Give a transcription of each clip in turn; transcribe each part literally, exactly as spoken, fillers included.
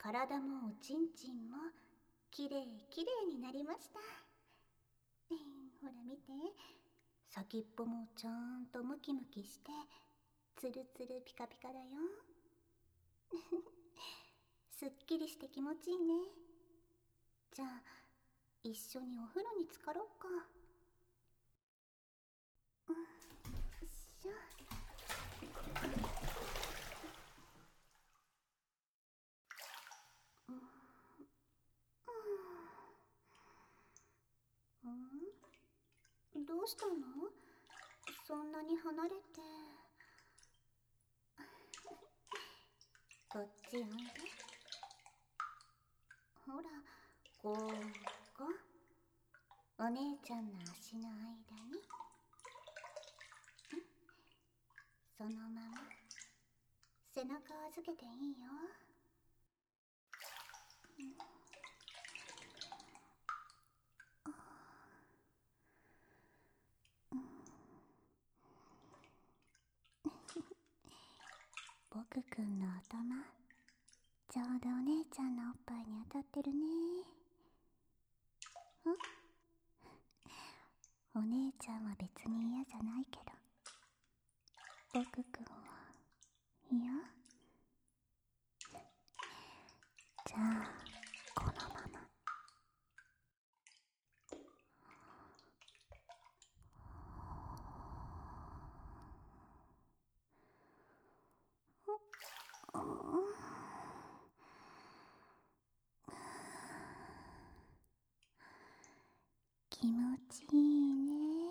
体もおちんちんもきれいきれいになりました。えー、ほら見て、先っぽもちゃんとムキムキしてツルツルピカピカだよ。すっきりして気持ちいいね。じゃあ一緒にお風呂に浸かろうか。うん、よいしょ。うん、どうしたの？そんなに離れて。こっちおいで。ほら、ここ、お姉ちゃんの足の間に。そのまま背中を預けていいよ。僕くんの頭、ちょうどお姉ちゃんのおっぱいに当たってるね。ん？お姉ちゃんは別に嫌じゃないけど、僕くんは嫌？じゃあこのまま。気持ちいいね。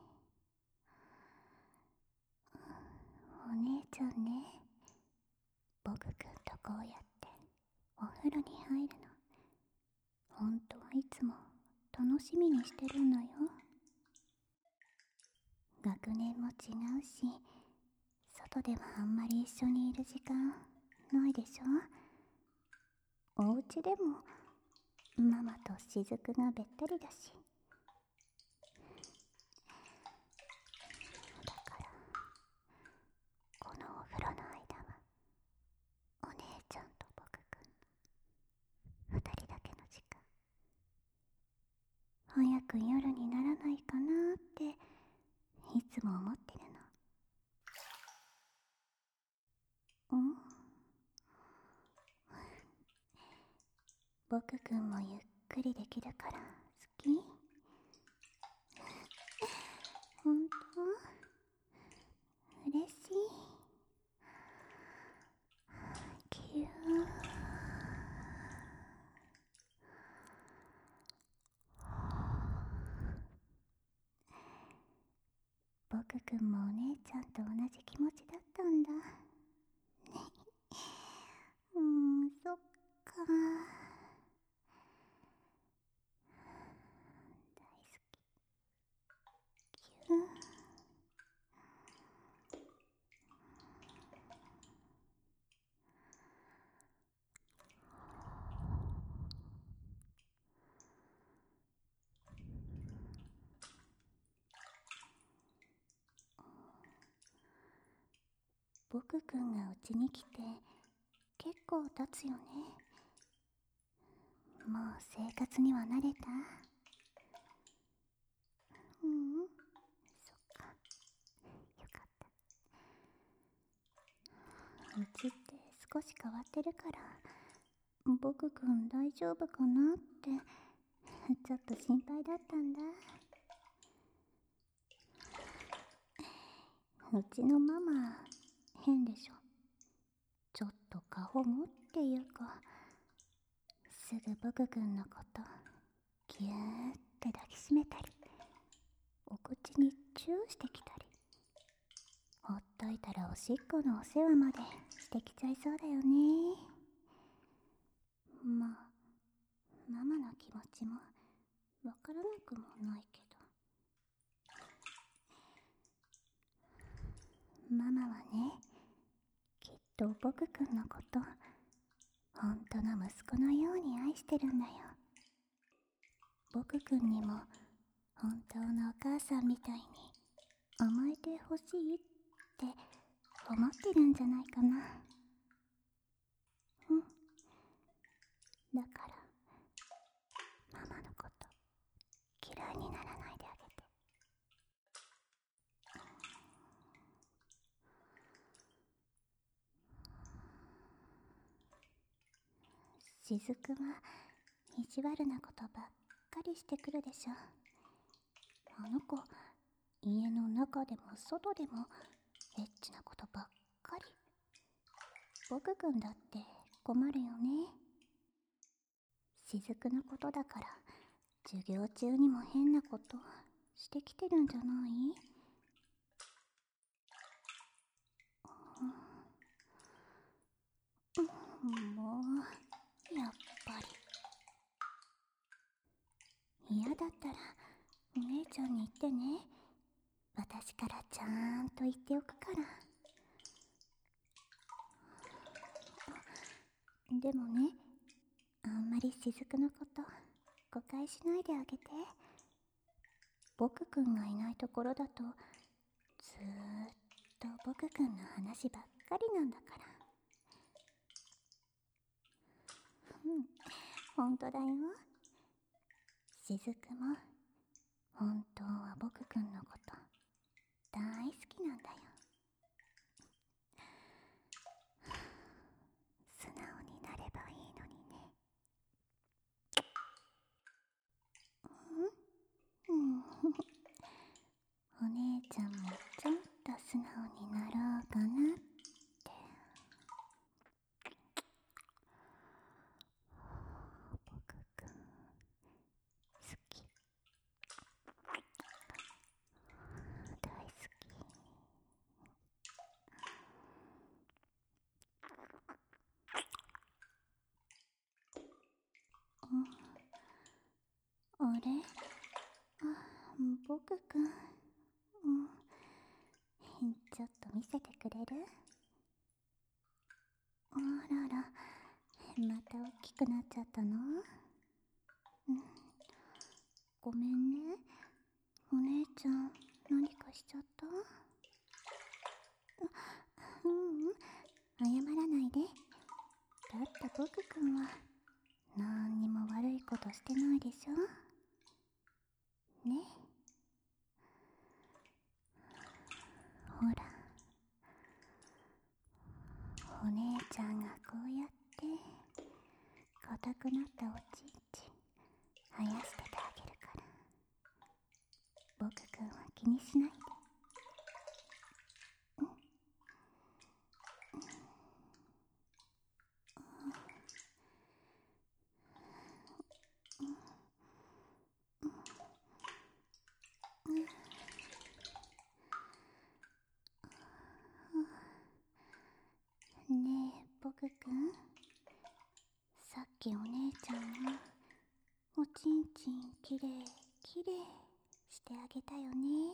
お姉ちゃんね、僕くんとこうやってお風呂に入るの、本当はいつも楽しみにしてるのよ。学年も違うし、外ではあんまり一緒にいる時間ないでしょ。お家でもママとしずくがべったりだし。だからこのお風呂の間はお姉ちゃんと僕くん二人だけの時間。早く夜にならないかなっていつも思ってるの。うん？僕くんもゆっくりできるから好き？ほんと？嬉しい。キュー。僕くんもお姉ちゃんと同じ気持ちだったんだ。うーん、そっか。大好き。キュー。僕くんがうちに来て結構経つよね。もう生活には慣れた？うん、そっか、よかった。うちって少し変わってるから、僕くん大丈夫かなってちょっと心配だったんだ。うちのママ変でしょ。ちょっと過保護っていうか、すぐ僕くんのことギューって抱きしめたり、お口にチューしてきたり、ほっといたらおしっこのお世話までしてきちゃいそうだよね。まあママの気持ちもわからなくもないけど、ママはね、きっと僕くんのこと本当の息子のように愛してるんだよ。僕くんにも本当のお母さんみたいに甘えてほしいって思ってるんじゃないかな。うん、 だからママのこと嫌いにならないであげて。しずくは意地悪なことばっかりしてくるでしょ。あの子、家の中でも外でもエッチなことばっかり。僕くんだって困るよね。しずくのことだから授業中にも変なことしてきてるんじゃない？もうやっぱり嫌だったらお姉ちゃんに言ってね。私からちゃんと言っておくから。でもね、あんまりしずくのこと誤解しないであげて。僕くんがいないところだとずーっと僕くんの話ばっかりなんだから。うん、ほんとだよ。しずくも本当は僕くんのこと大好きなんだよ。素直になればいいのにね。うん、お姉ちゃんもちょっと素直になろうかなって。僕くん好き、大好き。あれ、あ、僕くん、うん、ちょっと見せてくれる？あらら、また大きくなっちゃったの？うん、ごめんね。お姉ちゃん、何かしちゃった？ううん、謝らないで。だって僕くんはなんにも悪いことしてないでしょ？ね。ほら、お姉ちゃんがこうやって硬くなったおちんちん生やしててあげるから、僕くんは気にしないで。ねえ僕くん、さっきお姉ちゃんがおちんちんきれいきれいしてあげたよね。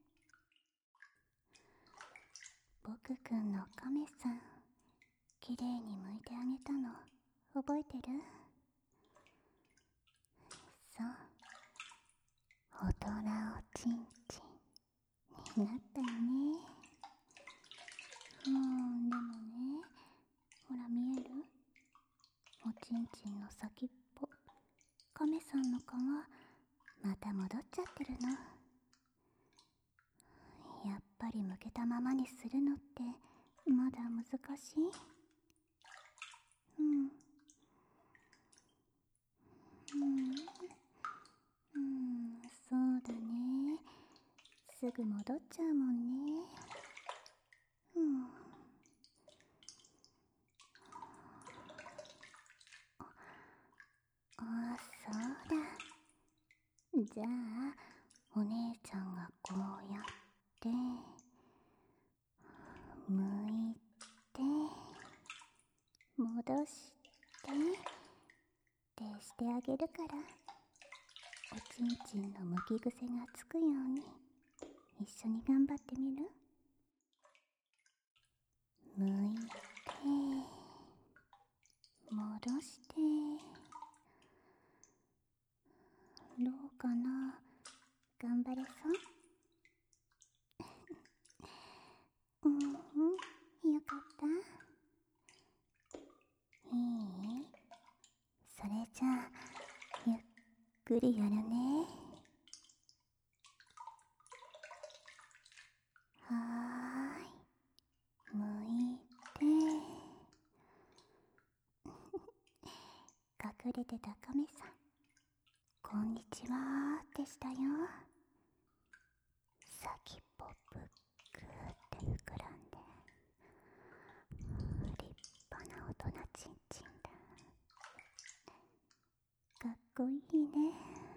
僕くんのカメさんきれいに剥いてあげたの覚えてる？そう、大人おちんちんになったよね。うん、でもね、ほら見える？おちんちんの先っぽ、カメさんの皮また戻っちゃってるの。やっぱり剥けたままにするのってまだ難しい？うん、うん、うん、そうだね。すぐ戻っちゃうもんね。うん。あ、そうだ。じゃあ、お姉ちゃんがこうやって、剥いて、戻して、ってしてあげるから、おちんちんの剥き癖がつくように、一緒に頑張ってみる？剥いて、戻して、どうかな？頑張れそう？うんうん、よかった。いい？それくりやるね。はーい、向いて。隠れてたカメさん、こんにちはーでしたよ。先っぽぷっくーって膨らんで、立派な大人ちんちんだ。かっこいいね。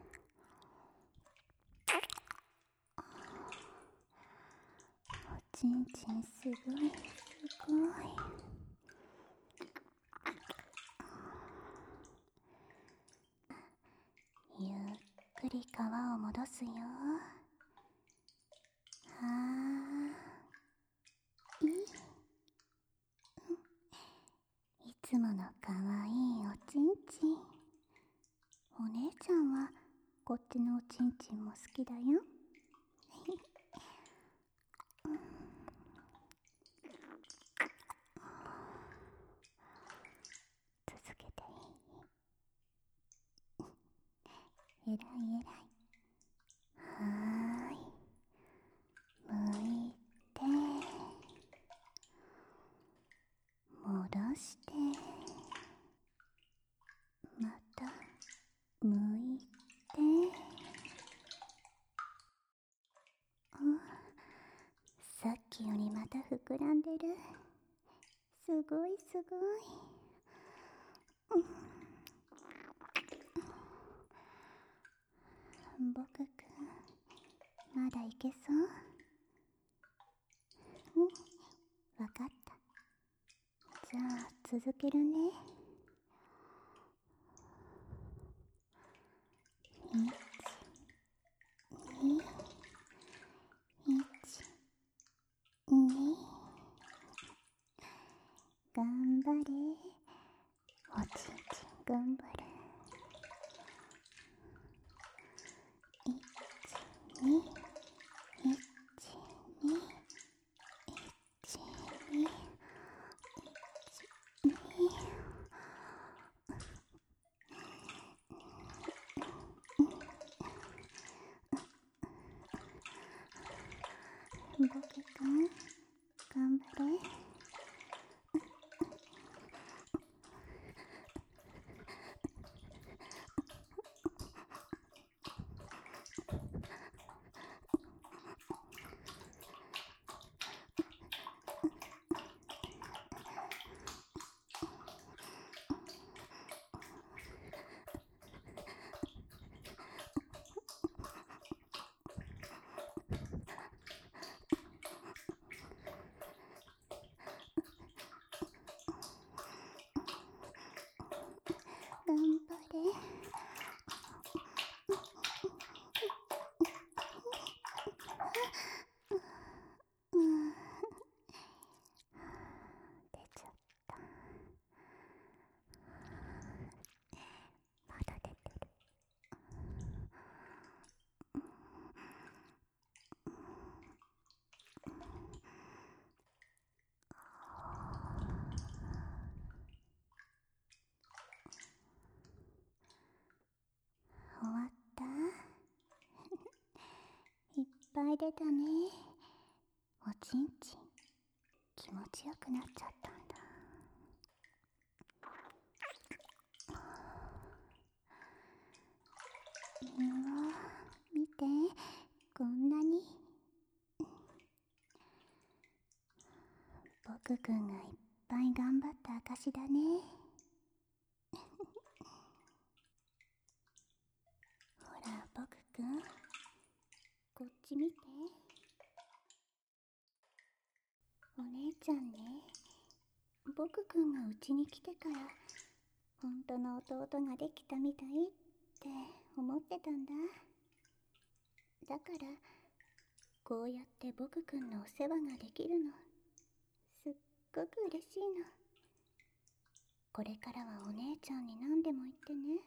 おちんちんすごいすごい。ゆっくり皮を戻すよ。はーい。いつものかわいいおちんちん。お姉ちゃんはこっちのおちんちんも好きだよ。続けていい。えらいえらい。はーい、向いて戻して、また向いて。さっきよりまた膨らんでる。すごいすごい。僕くん、まだいけそう？うん、わかった。じゃあ続けるね。いち、に、いち、に。頑張れ。おちんちん頑張れ。いち、に、いち、に、いち、に、いち、に。僕くん、頑張れ。頑張れ。うん、出ちゃった。まだ出てる。終わった？いっぱい出たね。おちんちん気持ちよくなっちゃったんだ。うわ、見て、こんなに。僕くんがいっぱい頑張った証だね。ほら僕くん、こっち見て。お姉ちゃんね、僕くんがうちに来てから本当の弟ができたみたいって思ってたんだ。だからこうやって僕くんのお世話ができるのすっごく嬉しいの。これからはお姉ちゃんに何でも言ってね。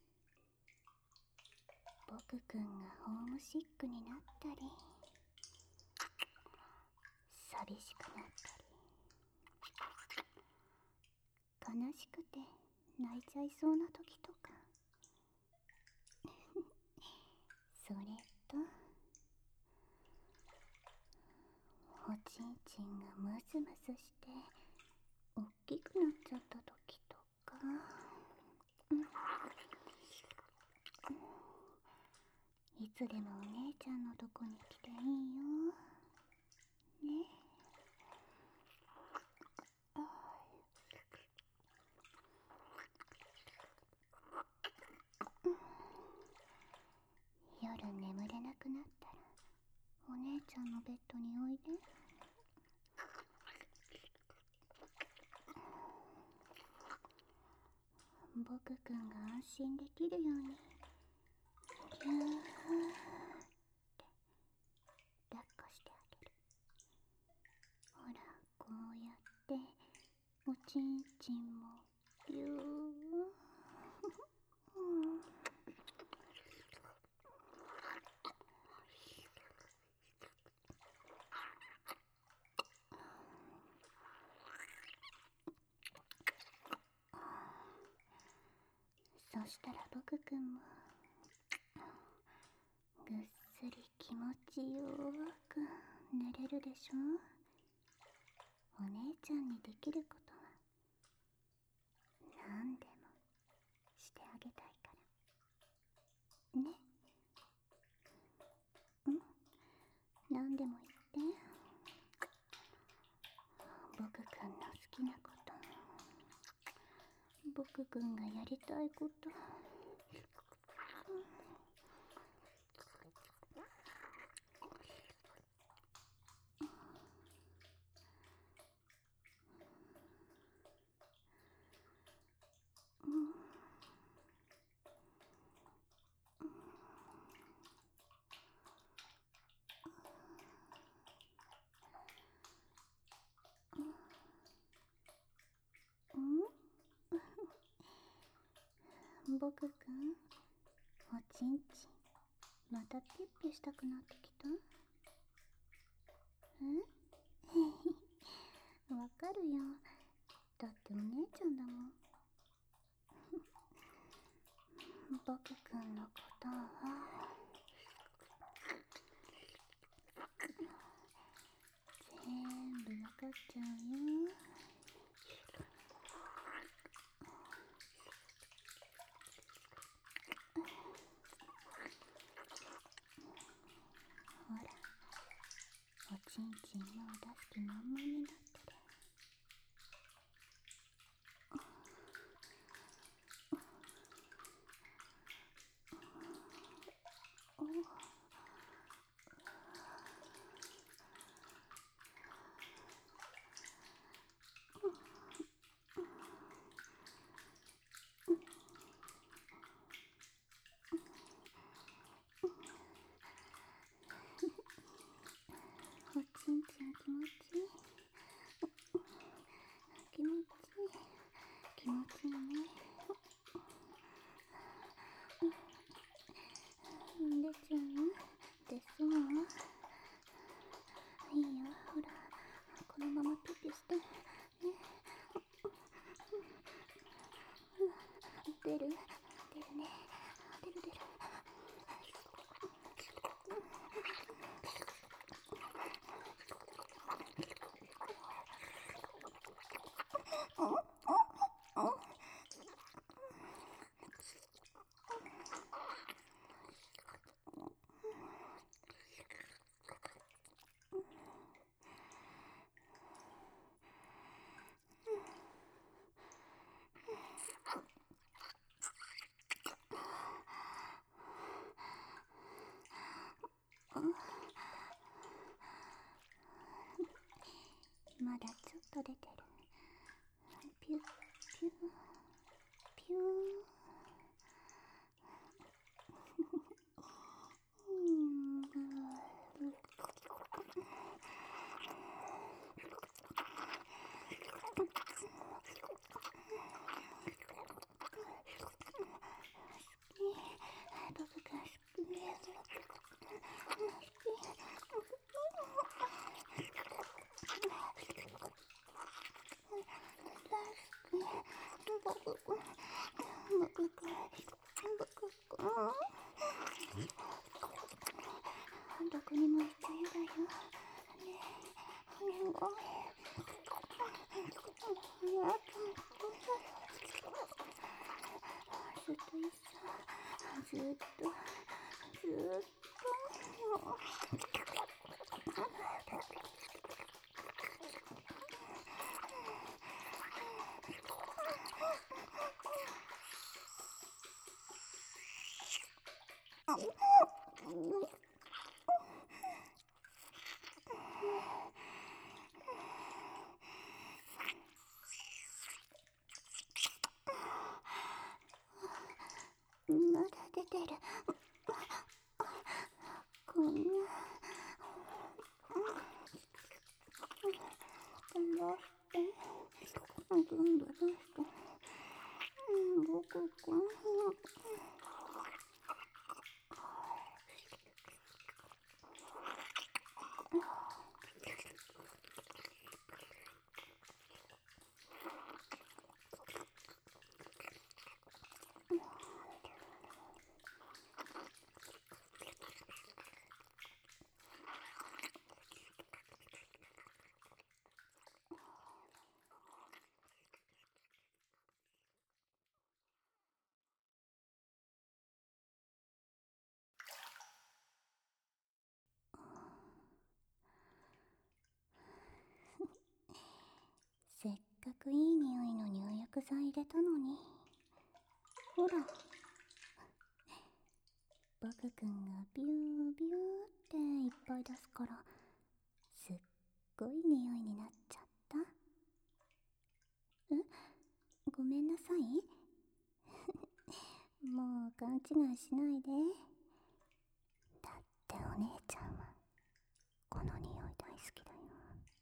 僕くんがホームシックになったり寂しくなったり悲しくて泣いちゃいそうな時とかそれとおちんちんがムズムズしておっきくなっちゃった時とか、うん、いつでもお姉ちゃんのとこに来ていいよね。夜眠れなくなったらお姉ちゃんのベッドにおいで。僕くんが安心できるようにぎゅーって抱っこしてあげる。ほら、こうやっておちんちんもぎゅーうんそしたら僕くんもぐっすり気持ちよーく寝れるでしょ。お姉ちゃんにできることは何でもしてあげたいからね。うん、何でも言って。僕くんの好きなこと、僕くんがやりたいこと、うんうんうん、僕くん、おちんちんまたピュッピュしたくなってきた？えわかるよ。だってお姉ちゃんだもん。僕くんのことは全部わかっちゃうよ。ほら、おちんちんもう出す気満々になってる。おおちんちん気持ちいい。気持ちいい。気持ちいいね。出ちゃう？出そう？いいよ、ほら、このままピピしてね。出る？出るね。出る出る。まだちょっと出てる。ピュッピュッピュー。僕が好き。 どこにも行っちゃ嫌だよ。ねえ、ねえ、ごめん。ずっと一緒。ずっと、ずっと。まだ出てる。こんな。どうして、どんどんどうして、僕くん。せっかくいい匂いの入浴剤入れたのに。ほら、僕くんがビュービューっていっぱい出すから、すっごい匂いになっちゃった。え、ごめんなさい。もう勘違いしないで。だってお姉ちゃんはこの匂い大好きだよ。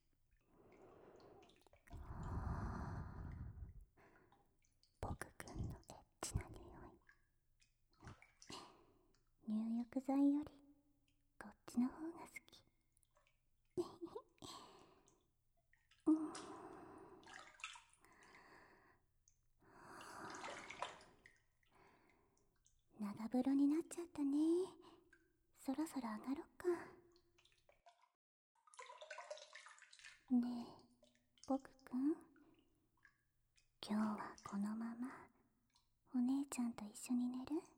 僕くんのエッチな匂い。入浴剤よりこっちの方が好き。うん、長風呂になっちゃったね。そろそろ上がろっか。ねえ、僕くん、今日はこのままお姉ちゃんと一緒に寝る？